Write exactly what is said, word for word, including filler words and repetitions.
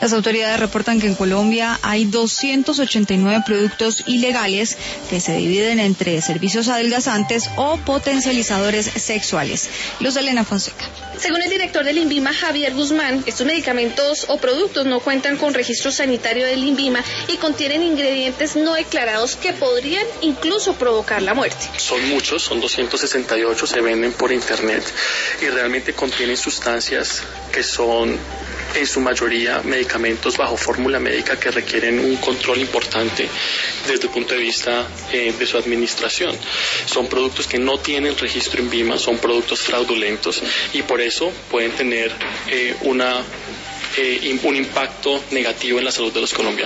Las autoridades reportan que en Colombia hay doscientos ochenta y nueve productos ilegales que se dividen entre servicios adelgazantes o potencializadores sexuales. Luz Elena Fonseca. Según el director del INVIMA, Javier Guzmán, estos medicamentos o productos no cuentan con registro sanitario del INVIMA y contienen ingredientes no declarados que podrían incluso provocar la muerte. Son muchos, son doscientos sesenta y ocho, se venden por internet y realmente contienen sustancias que son en su mayoría medicamentos bajo fórmula médica que requieren un control importante desde el punto de vista eh, de su administración. Son productos que no tienen registro INVIMA, son productos fraudulentos y por eso pueden tener eh, una, eh, un impacto negativo en la salud de los colombianos.